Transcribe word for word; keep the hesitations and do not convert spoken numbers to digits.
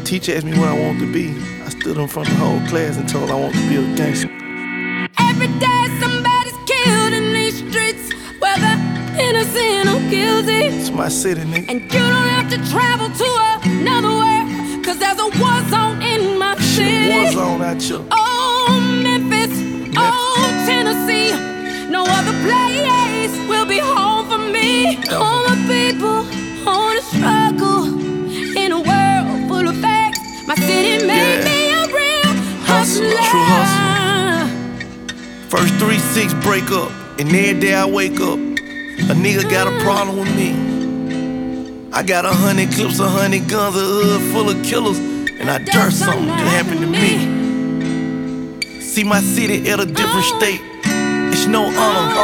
teacher asked me what I wanted to be, I stood in front of the whole class and told I want to be a gangster. Every day somebody's killed in these streets, whether innocent or guilty. It's my city, nigga. And you don't have to travel to another world, cause there's a war zone in my city. War zone out here. Oh, Memphis, Memphis, oh, Tennessee. No other place will be home for me. No. All the people on the struggle in a world full of facts. My city made Yeah. me a real Hustle, hustler. true hustle. First three six break up, and every day I wake up, a nigga got a problem with me. I got a hundred clips, a hundred guns, a hood full of killers, and I dare something that happened to me. See my city at a different state. It's no honor.